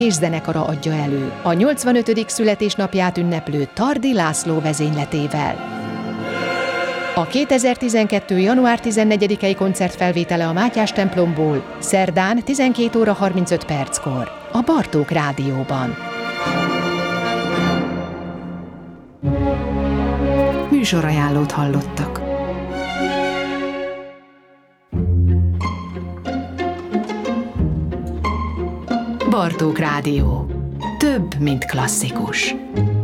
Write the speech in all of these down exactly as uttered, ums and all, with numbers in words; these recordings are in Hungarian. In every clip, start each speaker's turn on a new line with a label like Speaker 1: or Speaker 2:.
Speaker 1: és zenekara adja elő a nyolcvanötödik születésnapját ünneplő Tardi László vezényletével. A kétezer-tizenkettő. január tizennegyedikei koncertfelvétele a Mátyás templomból szerdán tizenkét óra harmincöt perckor a Bartók Rádióban. Műsorajánlót hallottak. Bartók Rádió. Több, mint klasszikus.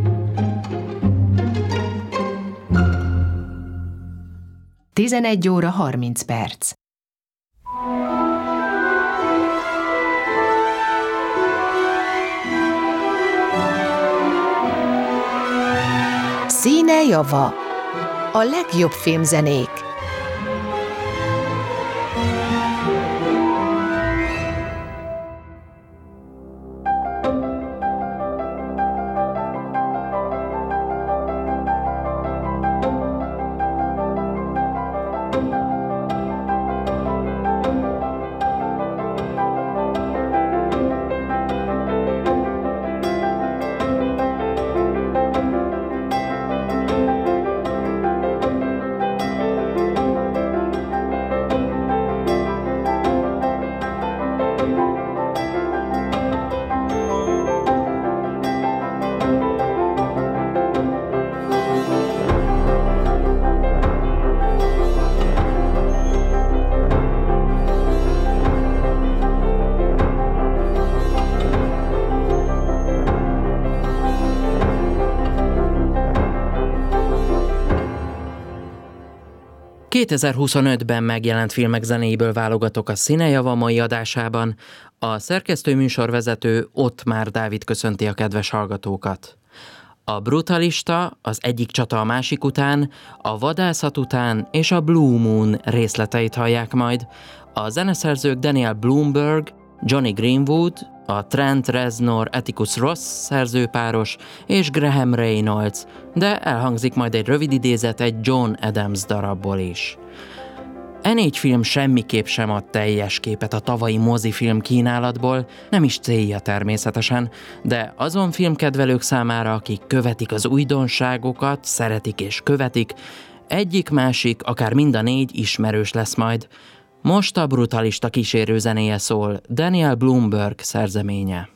Speaker 1: tizenegy óra harminc perc. Színe java. A legjobb filmzenék.
Speaker 2: kétezer-huszonötben megjelent filmek zenéiből válogatok a Színejava mai adásában. A szerkesztő műsorvezető Ottmár Dávid köszönti a kedves hallgatókat. A Brutalista, az Egyik csata a másik után, a Vadászat után és a Blue Moon részleteit hallják majd. A zeneszerzők Daniel Blumberg, Johnny Greenwood, a Trent Reznor-Atticus Ross szerzőpáros és Graham Reynolds, de elhangzik majd egy rövid idézet egy John Adams darabból is. E négy film semmiképp sem ad teljes képet a tavalyi mozifilm kínálatból, nem is célja természetesen, de azon filmkedvelők számára, akik követik az újdonságokat, szeretik és követik, egyik-másik, akár mind a négy ismerős lesz majd. Most a Brutalista kísérő zenéje szól, Daniel Blumberg szerzeménye.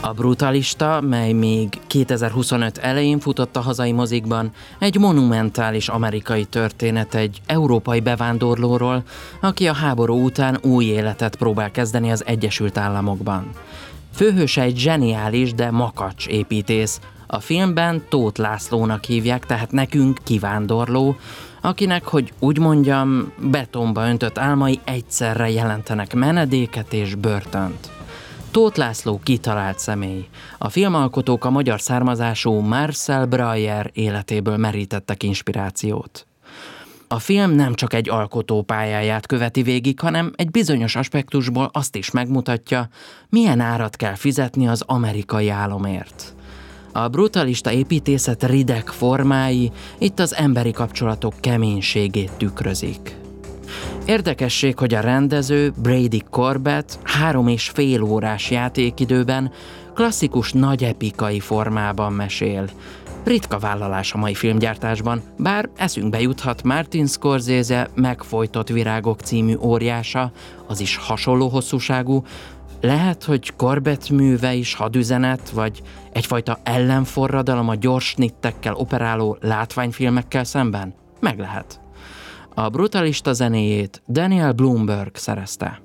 Speaker 2: A Brutalista, mely még kétezer-huszonöt elején futott a hazai mozikban, egy monumentális amerikai történet egy európai bevándorlóról, aki a háború után új életet próbál kezdeni az Egyesült Államokban. Főhőse egy zseniális, de makacs építész. A filmben Tóth Lászlónak hívják, tehát nekünk kivándorló, akinek, hogy úgy mondjam, betonba öntött álmai egyszerre jelentenek menedéket és börtönt. Tóth László kitalált személy. A filmalkotók a magyar származású Marcel Breuer életéből merítettek inspirációt. A film nem csak egy alkotó pályáját követi végig, hanem egy bizonyos aspektusból azt is megmutatja, milyen árat kell fizetni az amerikai álomért. A brutalista építészet rideg formái itt az emberi kapcsolatok keménységét tükrözik. Érdekesség, hogy a rendező, Brady Corbett három és fél órás játékidőben klasszikus nagy epikai formában mesél. Ritka vállalás a mai filmgyártásban, bár eszünkbe juthat Martin Scorsese Megfojtott virágok című óriása, az is hasonló hosszúságú. Lehet, hogy Corbett műve is hadüzenet, vagy egyfajta ellenforradalom a gyors snittekkel operáló látványfilmekkel szemben? Meg lehet. A brutalista zenéjét Daniel Bloomberg szerezte.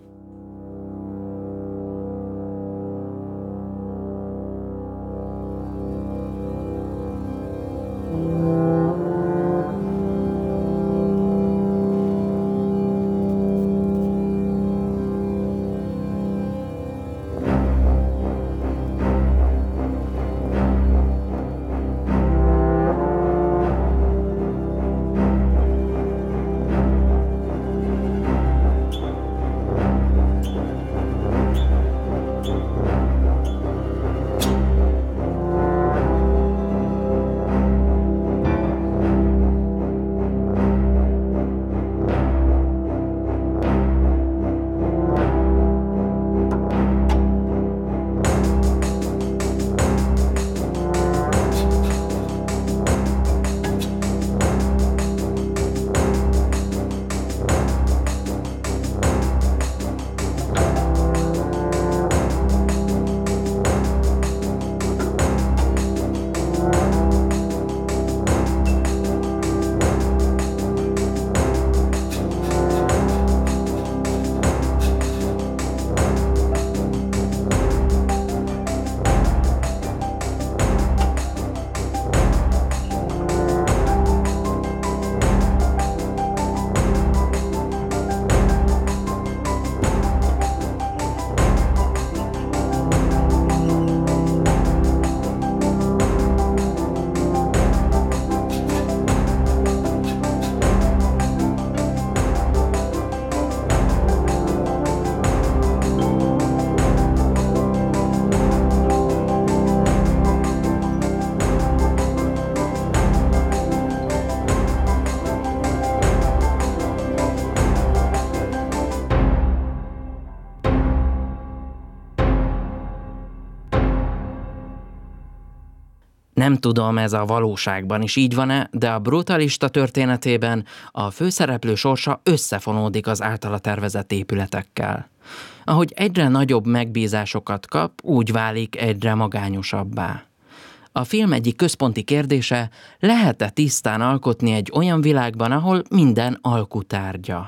Speaker 2: Nem tudom, ez a valóságban is így van-e, de a brutalista történetében a főszereplő sorsa összefonódik az általa tervezett épületekkel. Ahogy egyre nagyobb megbízásokat kap, úgy válik egyre magányosabbá. A film egyik központi kérdése, lehet-e tisztán alkotni egy olyan világban, ahol minden alkutárgya?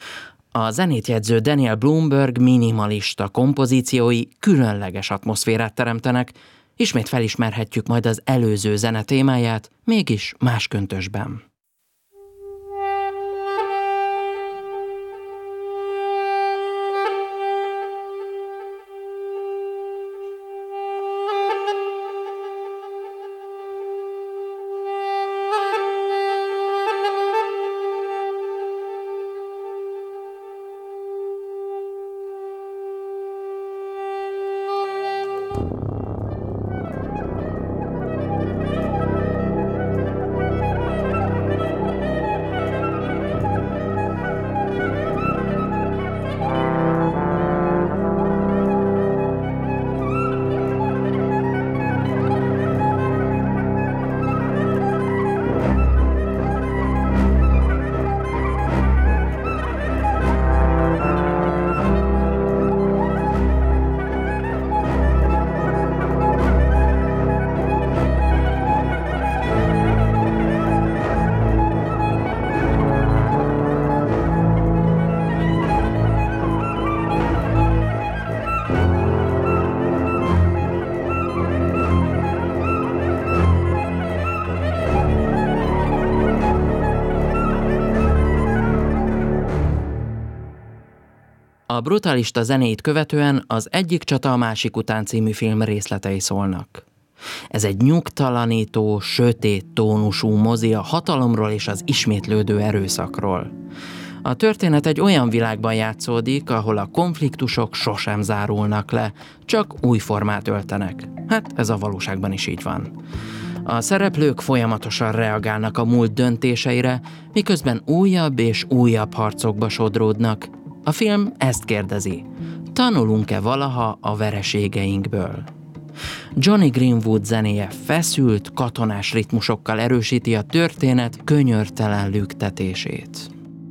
Speaker 2: A zenét jegyző Daniel Bloomberg minimalista kompozíciói különleges atmoszférát teremtenek, ismét felismerhetjük majd az előző zene témáját, mégis más köntösben. Brutalista zenéit követően az Egyik csata a másik után című film részletei szólnak. Ez egy nyugtalanító, sötét tónusú mozi a hatalomról és az ismétlődő erőszakról. A történet egy olyan világban játszódik, ahol a konfliktusok sosem zárulnak le, csak új formát öltenek. Hát ez a valóságban is így van. A szereplők folyamatosan reagálnak a múlt döntéseire, miközben újabb és újabb harcokba sodródnak. A film ezt kérdezi: tanulunk-e valaha a vereségeinkből? Johnny Greenwood zenéje feszült, katonás ritmusokkal erősíti a történet könyörtelen lüktetését.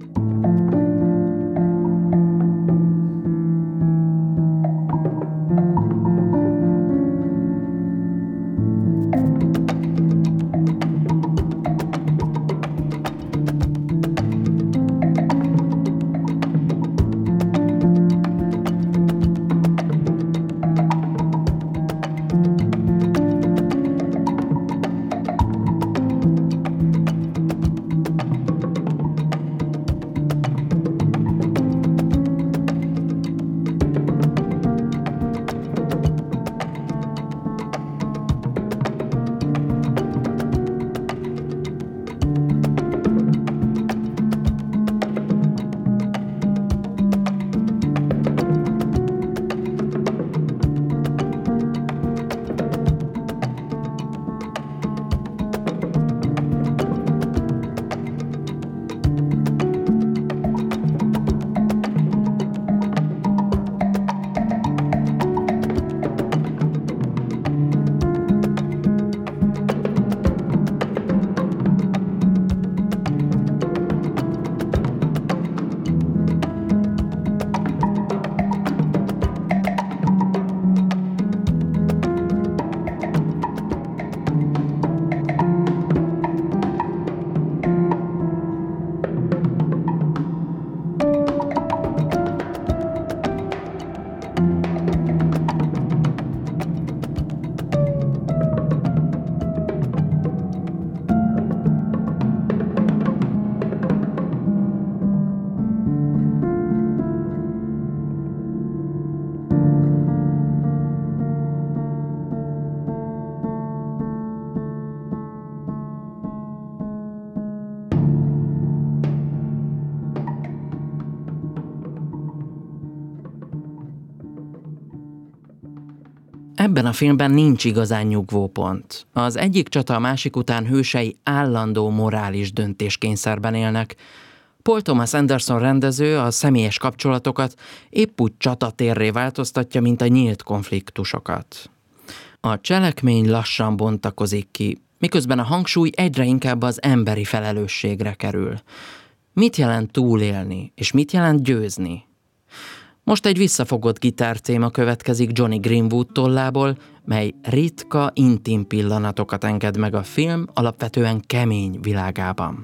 Speaker 2: Ebben a filmben nincs igazán nyugvópont. Az egyik csata a másik után hősei állandó morális döntéskényszerben élnek. Paul Thomas Anderson rendező a személyes kapcsolatokat épp úgy csatatérré változtatja, mint a nyílt konfliktusokat. A cselekmény lassan bontakozik ki, miközben a hangsúly egyre inkább az emberi felelősségre kerül. Mit jelent túlélni, és mit jelent győzni? Most egy visszafogott gitártéma következik Johnny Greenwood tollából, mely ritka, intim pillanatokat enged meg a film alapvetően kemény világában.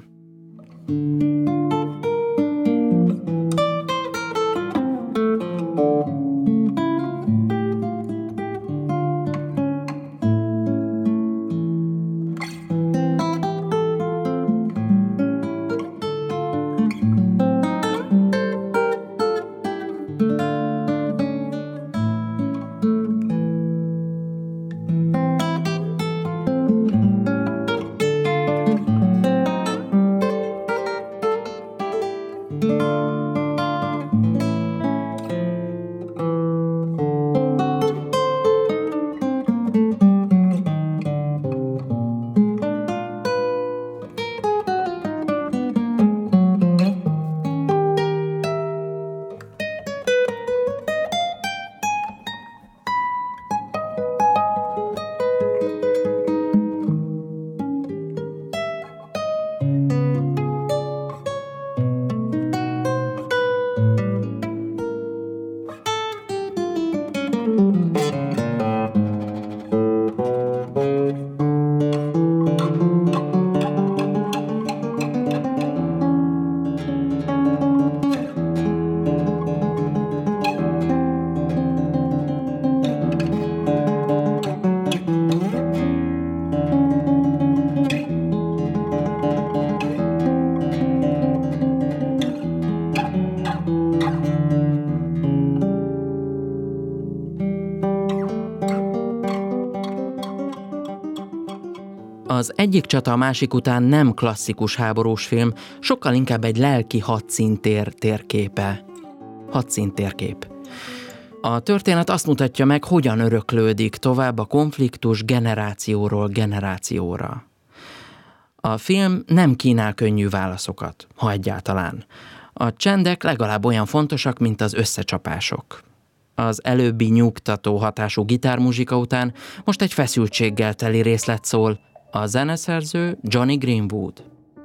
Speaker 2: Az egyik csata a másik után nem klasszikus háborús film, sokkal inkább egy lelki hadszíntér térképe. Hadszíntérkép. A történet azt mutatja meg, hogyan öröklődik tovább a konfliktus generációról generációra. A film nem kínál könnyű válaszokat, ha egyáltalán. A csendek legalább olyan fontosak, mint az összecsapások. Az előbbi nyugtató hatású gitármuzsika után most egy feszültséggel teli részlet szól, a zeneszerző Jonny Greenwood.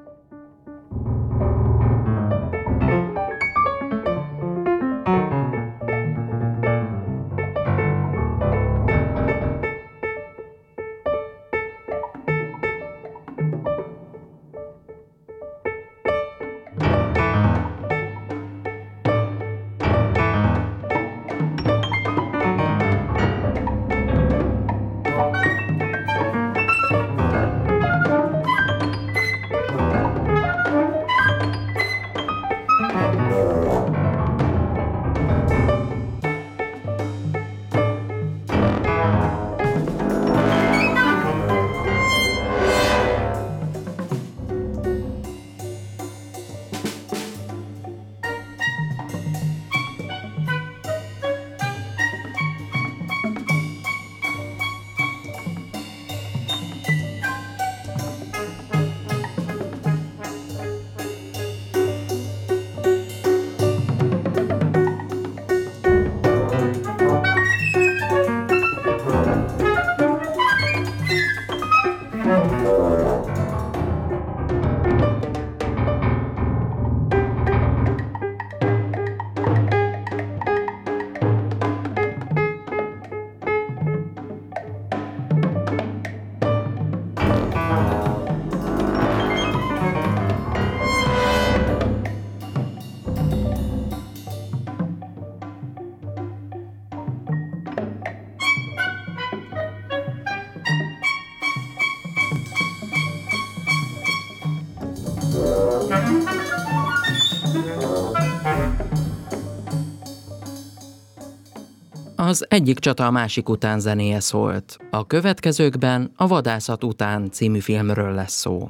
Speaker 2: Az egyik csata a másik után zenéje szólt. A következőkben a Vadászat után című filmről lesz szó.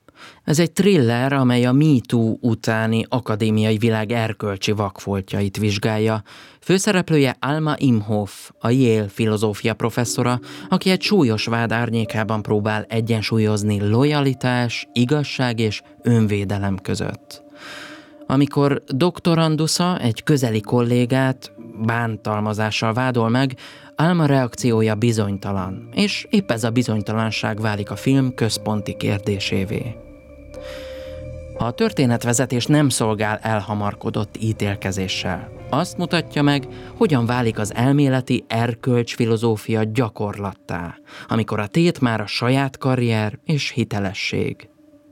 Speaker 2: Ez egy thriller, amely a Me Too utáni akadémiai világ erkölcsi vakfoltjait vizsgálja. Főszereplője Alma Imhoff, a Yale filozófia professzora, aki egy súlyos vád árnyékában próbál egyensúlyozni lojalitás, igazság és önvédelem között. Amikor doktorandusza egy közeli kollégát bántalmazással vádol meg, Alma reakciója bizonytalan, és épp ez a bizonytalanság válik a film központi kérdésévé. A történetvezetés nem szolgál elhamarkodott ítélkezéssel. Azt mutatja meg, hogyan válik az elméleti erkölcsfilozófia gyakorlattá, amikor a tét már a saját karrier és hitelesség.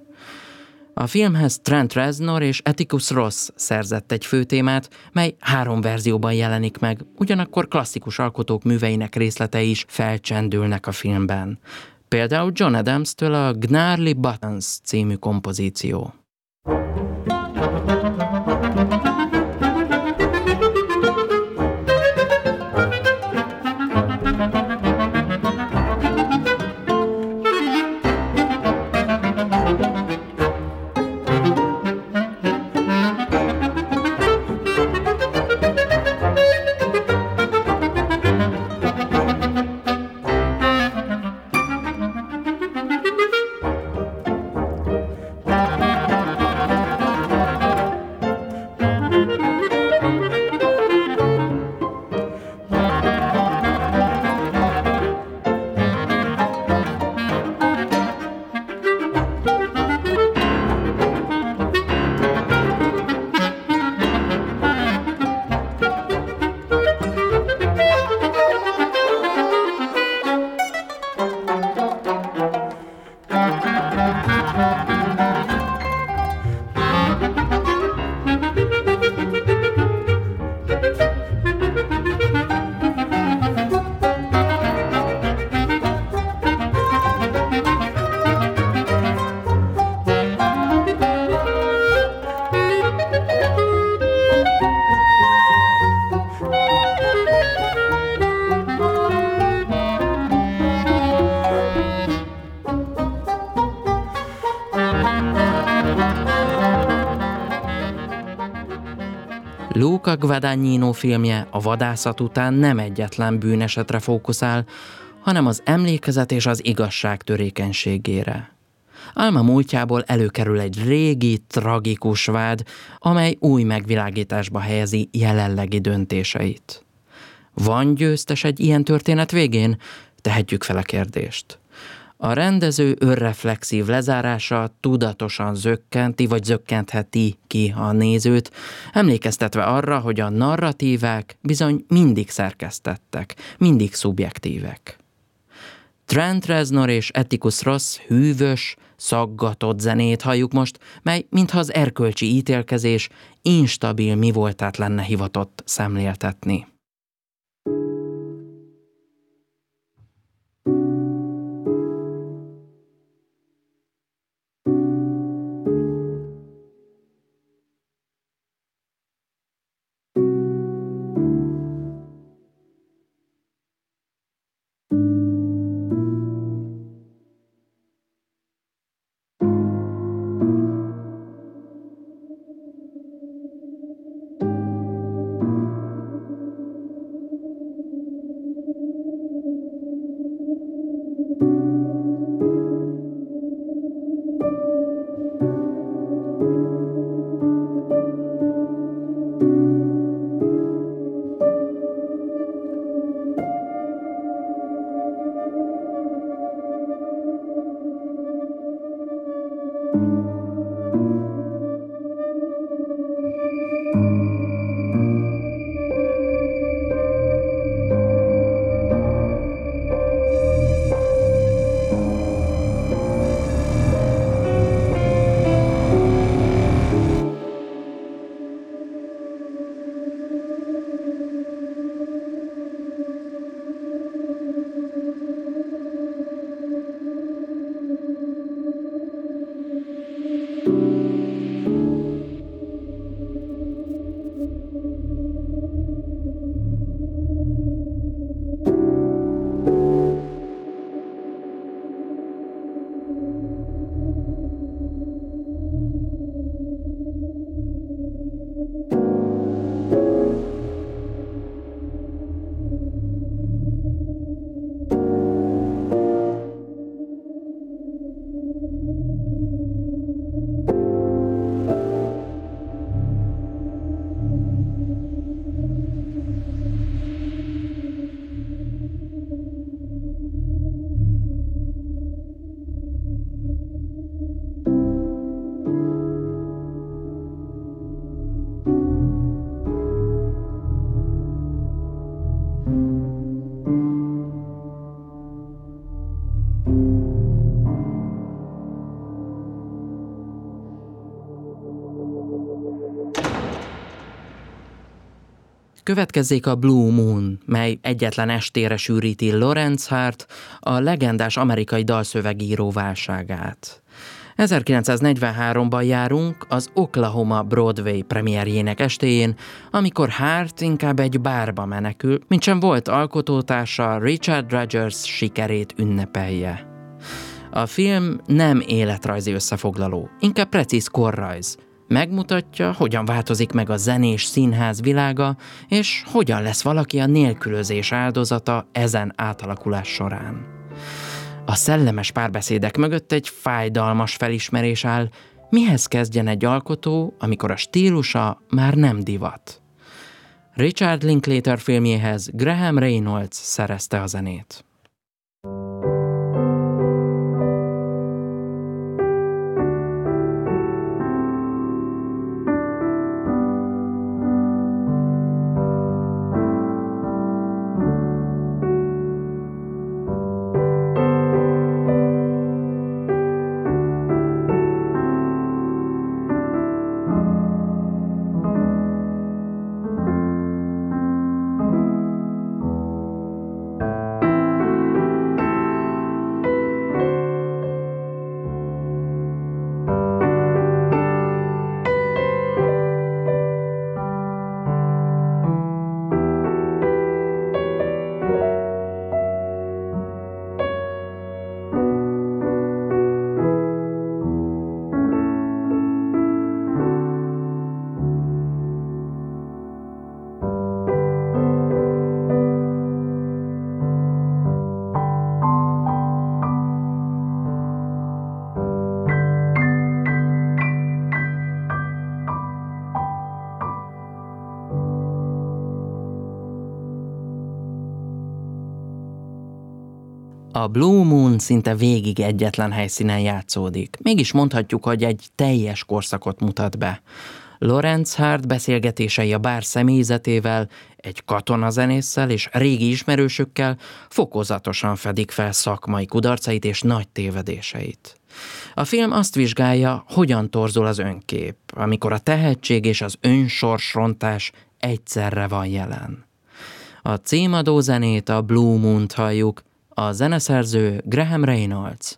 Speaker 2: A filmhez Trent Reznor és Atticus Ross szerzett egy főtémát, mely három verzióban jelenik meg, ugyanakkor klasszikus alkotók műveinek részletei is felcsendülnek a filmben. Például John Adams-től a Gnarly Buttons című kompozíció. Luca Guadagnino filmje a vadászat után nem egyetlen bűnesetre fókuszál, hanem az emlékezet és az igazság törékenységére. Alma múltjából előkerül egy régi, tragikus vád, amely új megvilágításba helyezi jelenlegi döntéseit. Van győztes egy ilyen történet végén? Tehetjük fel a kérdést. A rendező önreflexív lezárása tudatosan zökkenti vagy zökkentheti ki a nézőt, emlékeztetve arra, hogy a narratívák bizony mindig szerkesztettek, mindig szubjektívek. Trent Reznor és Atticus Ross hűvös, szaggatott zenét halljuk most, mely mintha az erkölcsi ítélkezés instabil mi voltát lenne hivatott szemléltetni. Következzék a Blue Moon, mely egyetlen estére sűríti Lawrence Hart, a legendás amerikai dalszövegíró válságát. ezerkilencszáznegyvenháromban járunk az Oklahoma Broadway premierjének estéjén, amikor Hart inkább egy bárba menekül, mintsem volt alkotótársa Richard Rodgers sikerét ünnepelje. A film nem életrajzi összefoglaló, inkább precíz korrajz. Megmutatja, hogyan változik meg a zenés színház világa, és hogyan lesz valaki a nélkülözés áldozata ezen átalakulás során. A szellemes párbeszédek mögött egy fájdalmas felismerés áll, mihez kezdjen egy alkotó, amikor a stílusa már nem divat. Richard Linklater filmjéhez Graham Reynolds szerezte a zenét. A Blue Moon szinte végig egyetlen helyszínen játszódik. Mégis mondhatjuk, hogy egy teljes korszakot mutat be. Lawrence Hart beszélgetései a bár személyzetével, egy katonazenésszel és régi ismerősökkel fokozatosan fedik fel szakmai kudarcait és nagy tévedéseit. A film azt vizsgálja, hogyan torzul az önkép, amikor a tehetség és az önsorsrontás egyszerre van jelen. A címadó zenét, a Blue Moon-t halljuk, a zeneszerző Graham Reynolds.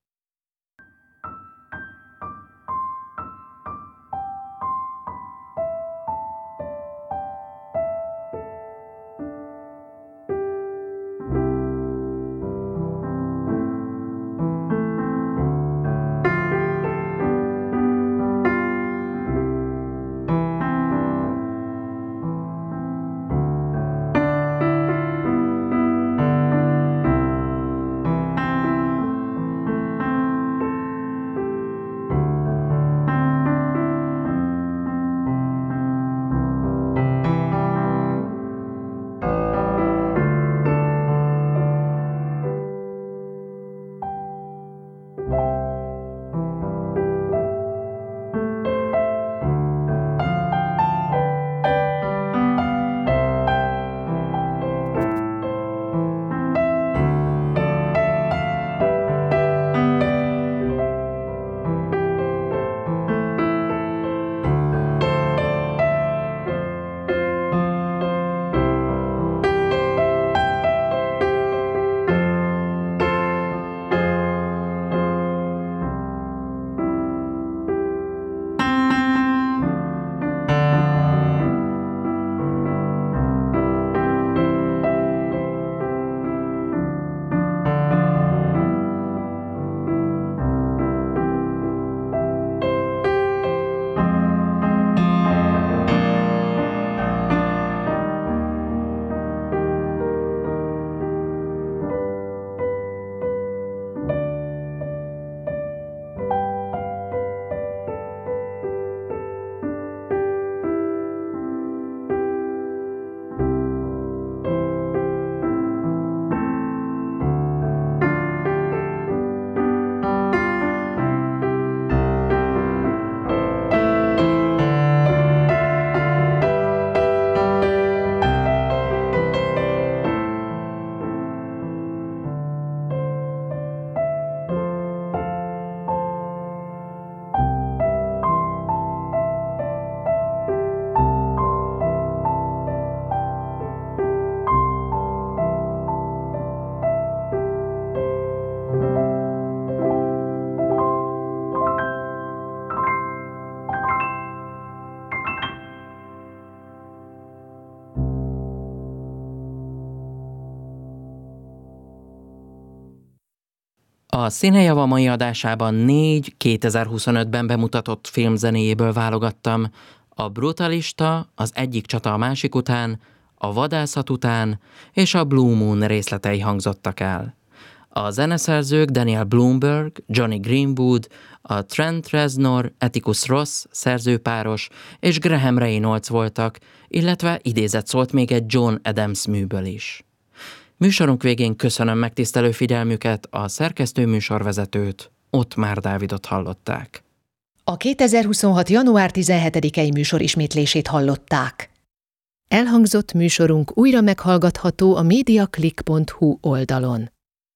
Speaker 2: A Színejava mai adásában négy kétezer-huszonötben bemutatott filmzenéjéből válogattam. A Brutalista, az Egyik csata a másik után, a Vadászat után és a Blue Moon részletei hangzottak el. A zeneszerzők Daniel Blumberg, Johnny Greenwood, a Trent Reznor, Atticus Ross szerzőpáros és Graham Reynolds voltak, illetve idézet szólt még egy John Adams műből is. Műsorunk végén köszönöm megtisztelő figyelmüket, a szerkesztő műsorvezetőt, Ottmár Dávidot hallották.
Speaker 1: A kétezer-huszonhat. január tizenhetedikei műsor ismétlését hallották. Elhangzott műsorunk újra meghallgatható a mediaclick pont hu oldalon.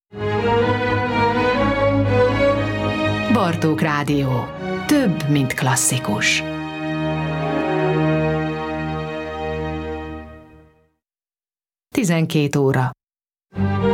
Speaker 1: Bartók Rádió. Több, mint klasszikus. tizenkét óra.